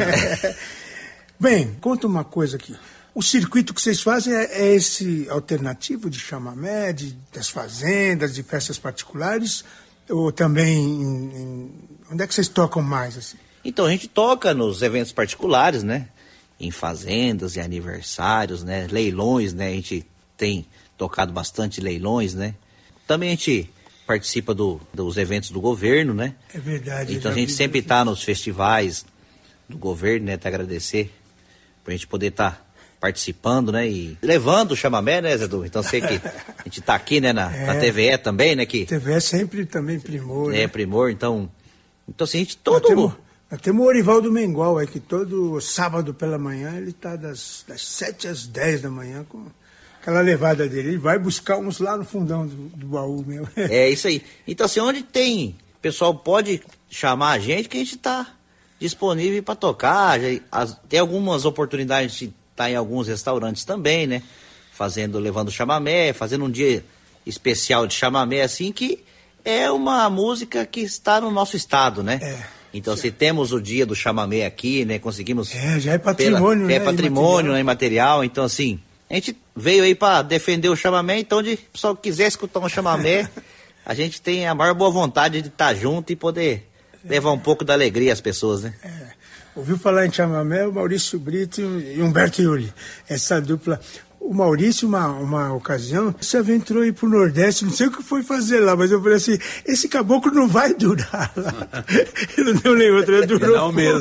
Bem, conta uma coisa aqui. O circuito que vocês fazem é, é esse alternativo de chamamé, de, das fazendas, de festas particulares, ou também em, em, onde é que vocês tocam mais, assim? Então, a gente toca nos eventos particulares, né? Em fazendas e aniversários, né? Leilões, né? A gente tem tocado bastante leilões, né? Também a gente participa do, dos eventos do governo, né? É verdade. Então a gente sempre está nos festivais do governo, né? Até agradecer por a gente poder estar tá participando, né? E levando o chamamé, né, Zé Du? Então sei que a gente está aqui, né? Na, é, na T V E também, né? Que, T V E sempre também primor. É, né? primor, então... Então assim, a gente todo... Nós temos o Orivaldo Mengual aí, que todo sábado pela manhã ele está das, das sete às dez da manhã com aquela levada dele. Ele vai buscar uns lá no fundão do, do baú mesmo. É isso aí. Então, assim, onde tem, o pessoal pode chamar a gente, que a gente está disponível para tocar. Já, as, tem algumas oportunidades de estar em alguns restaurantes também, né? Fazendo, levando chamamé, fazendo um dia especial de chamamé, assim, que é uma música que está no nosso estado, né? É. Então, se temos o dia do chamamé aqui, né? Conseguimos... É, já é patrimônio, pela, né? É patrimônio, né? Imaterial. Então, assim, a gente veio aí para defender o chamamé. Então, de, se o pessoal quiser escutar um chamamé, a gente tem a maior boa vontade de estar junto e poder levar um pouco da alegria às pessoas, né? É. Ouviu falar em chamamé o Maurício Brito e Humberto Iuli. Essa dupla... O Maurício, uma, uma ocasião, se aventurou aí pro Nordeste, não sei o que foi fazer lá, mas eu falei assim, esse caboclo não vai durar lá. Ele não deu nem outra, ele durou. Não mesmo.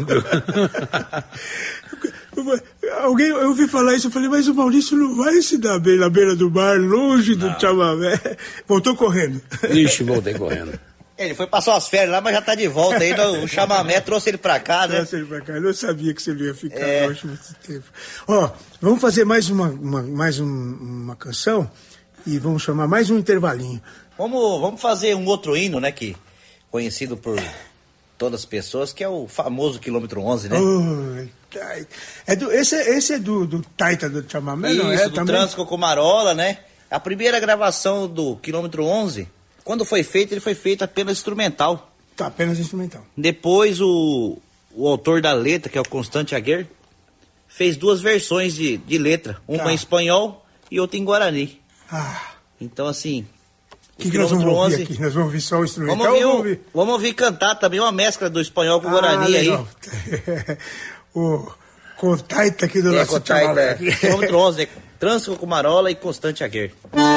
Alguém, eu ouvi falar isso, eu falei, mas o Maurício não vai se dar bem na beira do mar, longe do chamamé. Voltou correndo. Ixi, voltei correndo. Ele foi passar umas férias lá, mas já tá de volta aí. O chamamé trouxe ele pra cá, né? Trouxe ele pra cá. Eu não sabia que você ia ficar é. longe muito tempo. Ó, vamos fazer mais uma, uma, mais um, uma canção e vamos chamar mais um intervalinho. Vamos, vamos fazer um outro hino, né? Que, conhecido por todas as pessoas, que é o famoso Quilômetro onze, né? Oh, é do, esse, esse é do, do Taita do chamamé, Isso, não é? do Trânsito com Marola, né? A primeira gravação do Quilômetro onze... Quando foi feito, ele foi feito apenas instrumental. Tá, apenas instrumental. Depois, o, o autor da letra, que é o Constante Aguirre, fez duas versões de, de letra. Uma tá. em espanhol e outra em guarani. Ah. Então, assim... O que, que nós vamos ouvir onze... aqui? Nós vamos ouvir só o instrumental? Vamos ouvir, vamos ouvir? vamos ouvir cantar também uma mescla do espanhol com o ah, guarani legal. Aí. O Contaita aqui do é, nosso Contaita, é. Quilômetro onze, é Trânsito com Marola e Constante Aguirre.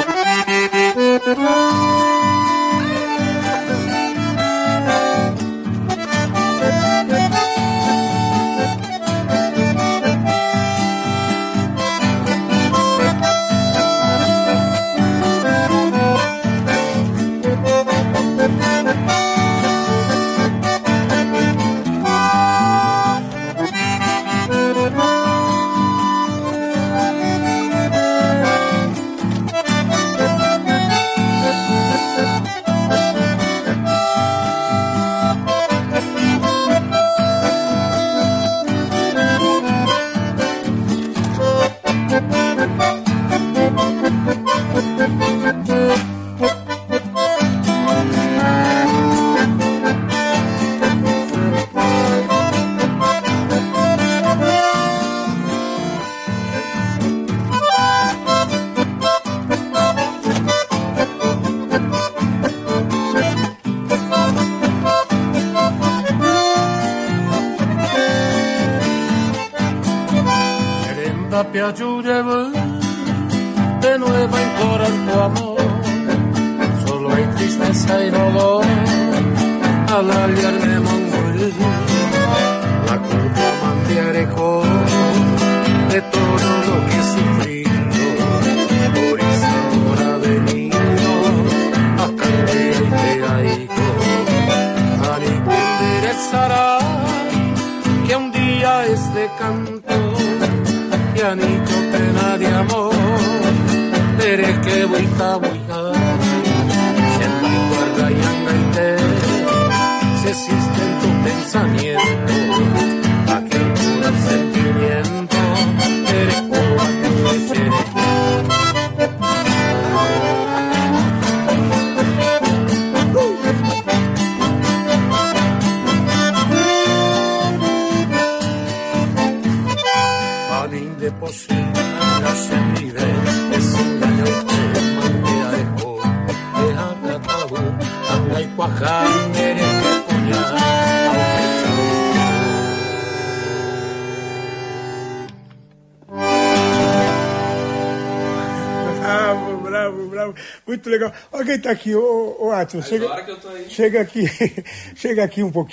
piaciuto de nuevo ancora il tuo amore, solo hay tristeza y dolor al aliarme morir, la culpa mantiene con de todo lo que he sufrido, por esa hora venido a cambiar de aico, a ni te enderezará que un día este canto Pianito, pena de amor, eres que vuelta a vuelta, siempre guarda y angaite, si existe en tu pensamiento, aquel puro sentimiento, eres cuando eres. Bravo, bravo, bravo. Muito legal. Olha quem tá aqui, ô, ô Atlas. Chega, que eu tô aí. chega aqui, chega aqui um pouquinho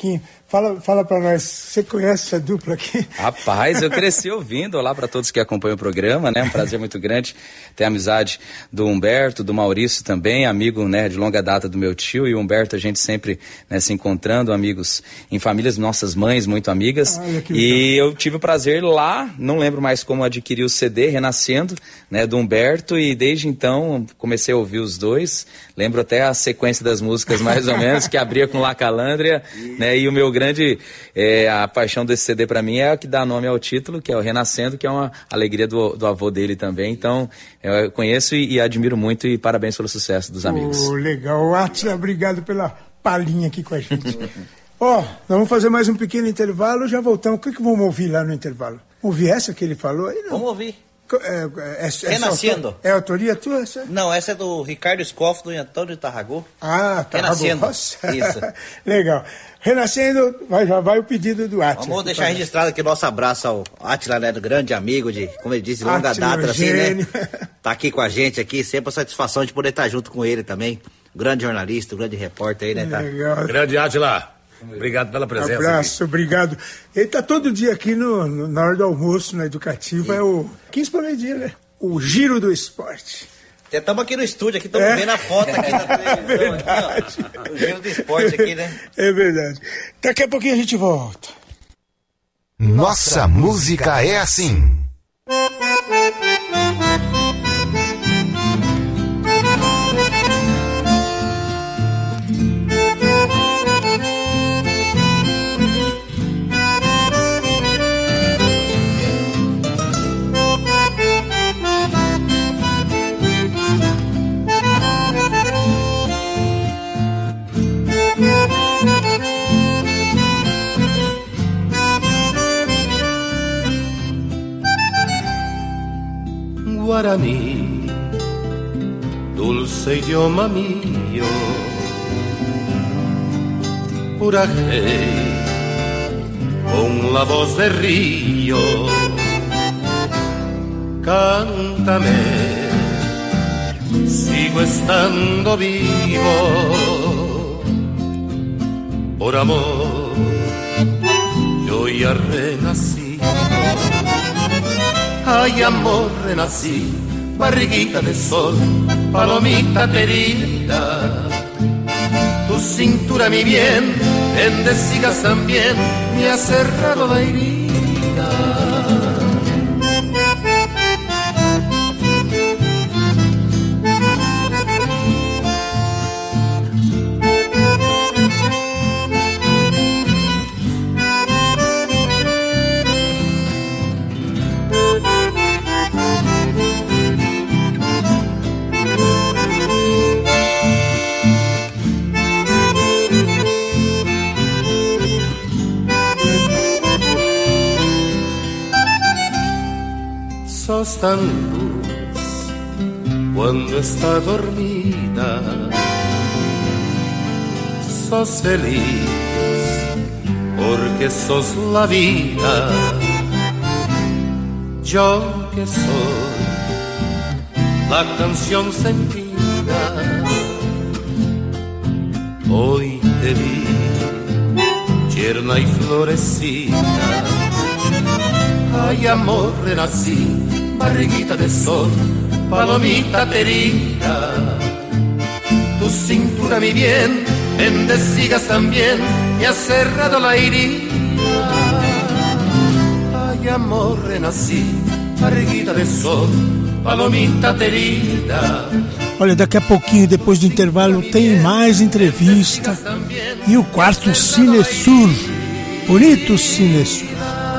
Fala, fala pra nós, você conhece essa dupla aqui? Rapaz, eu cresci ouvindo. Olá para todos que acompanham o programa, né? Um prazer muito grande ter a amizade do Humberto, do Maurício também, amigo, né, de longa data do meu tio. E o Humberto, a gente sempre, né, se encontrando, amigos em famílias, nossas mães muito amigas. Ai, e eu tive o prazer lá, não lembro mais como adquirir o C D, Renascendo, né, do Humberto. E desde então comecei a ouvir os dois. Lembro até a sequência das músicas, mais ou menos, que abria com La Calandria, né? E o meu grande, é, a paixão desse C D pra mim é a que dá nome ao título, que é o Renascendo, que é uma alegria do, do avô dele também. Então, eu conheço e, e admiro muito e parabéns pelo sucesso dos amigos. Oh, legal. Atila, obrigado pela palhinha aqui com a gente. Ó, oh, nós vamos fazer mais um pequeno intervalo, já voltamos. O que, que vamos ouvir lá no intervalo? Ouvir essa que ele falou aí? Não? Vamos ouvir. É, é, é, Renascendo. É a autoria tua? Essa? Não, essa é do Ricardo Scoff, do Antônio Tarragô. Ah, Tarragô. Renascendo. Nossa. Isso. Legal. Renascendo, vai, já vai o pedido do Atila. Vamos deixar registrado aqui o nosso abraço ao Atila, né, do grande amigo de, como ele disse, de longa Atila data, assim, né? Tá aqui com a gente aqui, sempre a satisfação de poder estar junto com ele também. Grande jornalista, grande repórter aí, né? Tá? Legal. Grande Atila. Obrigado pela presença. Abraço, aqui. Obrigado. Ele tá todo dia aqui no, no, na hora do almoço, na Educativa, é o quinze por meio-dia, né? O Giro do Esporte. Estamos aqui no estúdio, aqui estamos é. vendo a foto aqui da televisão. É verdade. Aqui, ó, o Giro do Esporte aqui, né? É verdade. Daqui a pouquinho a gente volta. Nossa música é assim. Guarani, dulce idioma mío, urajé con la voz de río, cántame, sigo estando vivo, por amor yo ya renací. Ay, amor, renací, barriguita de sol, palomita querida. Tu cintura, mi bien, donde sigas también, me ha cerrado la herida. Sos tan luz cuando está dormida, sos feliz porque sos la vida. Yo que soy la canción sentida, hoy te vi tierna y florecida. Ay, amor, renací, barriguita de sol, palomita querida. Tu cintura, mi bien, donde sigas también, me ha cerrado la herida. Ay, amor, renací, barriguita de sol, palomita querida. Olha, daqui a pouquinho, depois do intervalo, tem mais entrevista. E o quarto Cinesur, bonito Cinesur.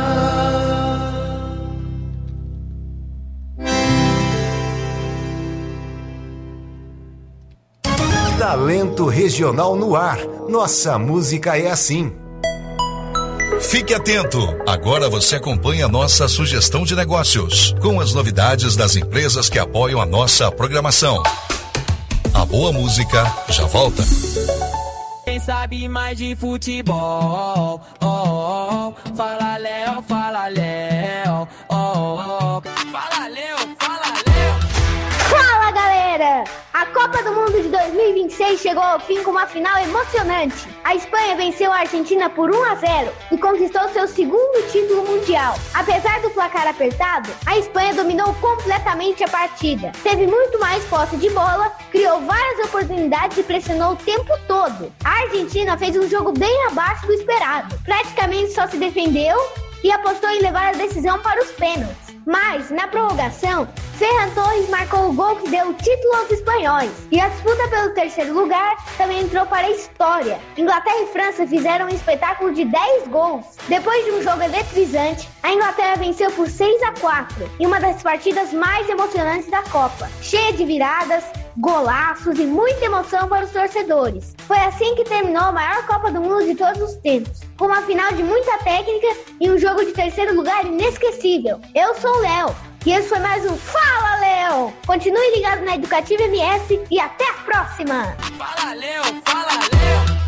Talento Regional no ar. Nossa música é assim. Fique atento. Agora você acompanha a nossa sugestão de negócios, com as novidades das empresas que apoiam a nossa programação. A boa música já volta. Quem sabe mais de futebol? Oh, oh, oh. Fala Léo, fala Léo. Oh, oh. Fala Léo, fala Léo. Fala galera! A Copa do Mundo de dois mil e vinte e seis chegou ao fim com uma final emocionante. A Espanha venceu a Argentina por um a zero e conquistou seu segundo título mundial. Apesar do placar apertado, a Espanha dominou completamente a partida. Teve muito mais posse de bola, criou várias oportunidades e pressionou o tempo todo. A Argentina fez um jogo bem abaixo do esperado. Praticamente só se defendeu e apostou em levar a decisão para os pênaltis. Mas, na prorrogação, Ferran Torres marcou o gol que deu o título aos espanhóis. E a disputa pelo terceiro lugar também entrou para a história. Inglaterra e França fizeram um espetáculo de dez gols. Depois de um jogo eletrizante, a Inglaterra venceu por seis a quatro, em uma das partidas mais emocionantes da Copa, cheia de viradas, golaços e muita emoção para os torcedores. Foi assim que terminou a maior Copa do Mundo de todos os tempos, com uma final de muita técnica e um jogo de terceiro lugar inesquecível. Eu sou o Léo e esse foi mais um Fala, Léo! Continue ligado na Educativa M S e até a próxima! Fala, Léo! Fala, Léo!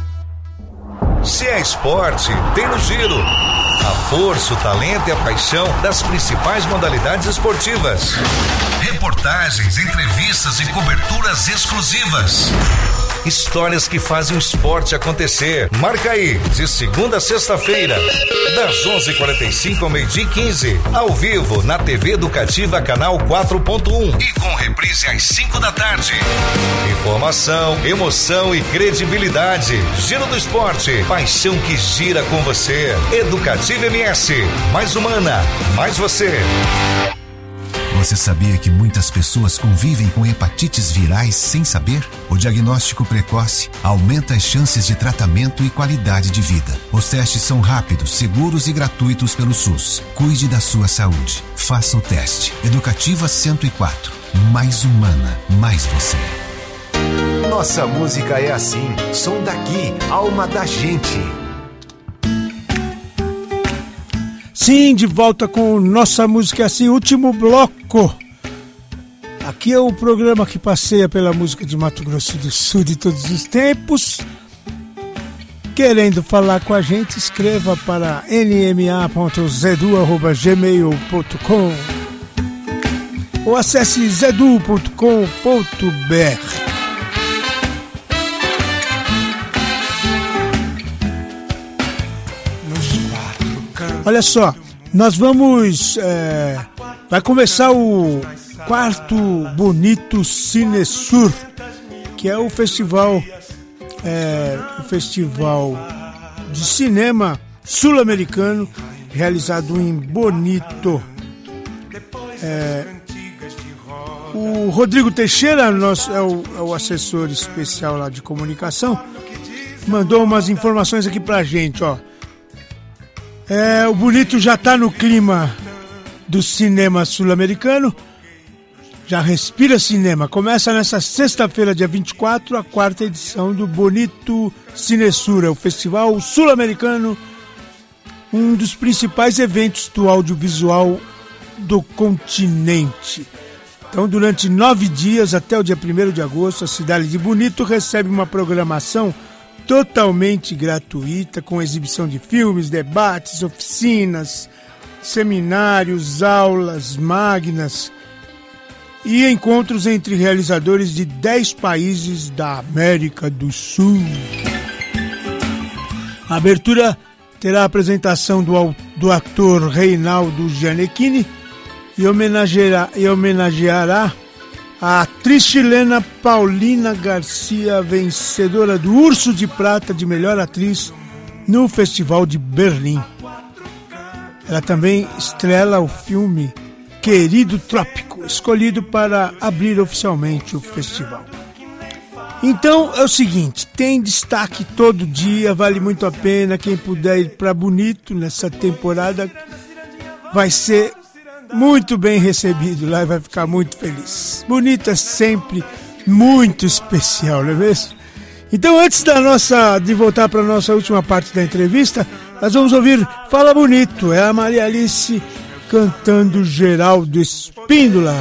Se é esporte, tem no Giro. A força, o talento e a paixão das principais modalidades esportivas. Reportagens, entrevistas e coberturas exclusivas. Histórias que fazem o esporte acontecer. Marca aí, de segunda a sexta-feira, das onze e quarenta e cinco ao meio-dia e quinze, ao vivo na T V Educativa Canal quatro ponto um e com reprise às cinco da tarde. Informação, emoção e credibilidade. Giro do Esporte, paixão que gira com você. Educativa M S, mais humana, mais você. Você sabia que muitas pessoas convivem com hepatites virais sem saber? O diagnóstico precoce aumenta as chances de tratamento e qualidade de vida. Os testes são rápidos, seguros e gratuitos pelo SUS. Cuide da sua saúde. Faça o teste. Educativa cento e quatro. Mais humana, mais você. Nossa música é assim. Som daqui, alma da gente. Sim, de volta com Nossa Música Assim, último bloco. Aqui é o programa que passeia pela música de Mato Grosso do Sul de todos os tempos. Querendo falar com a gente, escreva para n m a ponto zedu arroba gmail ponto com ou acesse zedu ponto com ponto b r. Olha só, nós vamos... É, vai começar o quarto Bonito Cinesur, que é o festival, é, o festival de cinema sul-americano realizado em Bonito. É, o Rodrigo Teixeira, nosso, é, o, é o assessor especial lá de comunicação, mandou umas informações aqui pra gente, ó. É, o Bonito já está no clima do cinema sul-americano, já respira cinema. Começa nessa sexta-feira, dia vinte e quatro, a quarta edição do Bonito Cinesur, o festival sul-americano, um dos principais eventos do audiovisual do continente. Então, durante nove dias, até o dia primeiro de agosto, a cidade de Bonito recebe uma programação totalmente gratuita, com exibição de filmes, debates, oficinas, seminários, aulas magnas e encontros entre realizadores de dez países da América do Sul. A abertura terá a apresentação do, do ator Reinaldo Gianecchini e homenageará, e homenageará a atriz chilena Paulina Garcia, vencedora do Urso de Prata de melhor atriz no Festival de Berlim. Ela também estrela o filme Querido Trópico, escolhido para abrir oficialmente o festival. Então é o seguinte, tem destaque todo dia, vale muito a pena. Quem puder ir para Bonito nessa temporada vai ser muito bem recebido lá e vai ficar muito feliz. Bonito é sempre muito especial, não é mesmo? Então, antes da nossa, de voltar para a nossa última parte da entrevista, nós vamos ouvir Fala Bonito, é a Maria Alice cantando Geraldo Espíndola.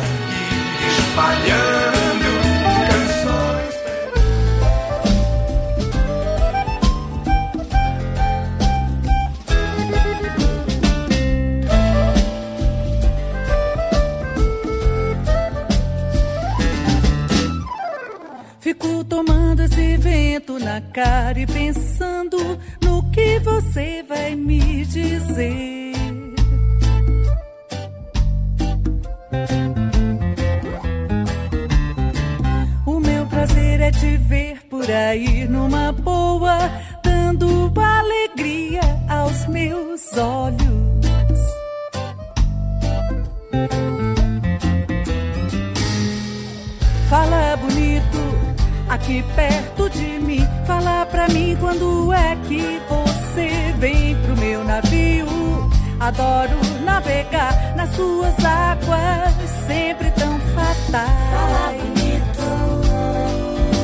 Fico tomando esse vento na cara e pensando no que você vai me dizer. O meu prazer é te ver por aí numa boa, dando alegria aos meus olhos. Fala bonito aqui perto de mim, fala pra mim quando é que você vem pro meu navio. Adoro navegar nas suas águas, sempre tão fatais.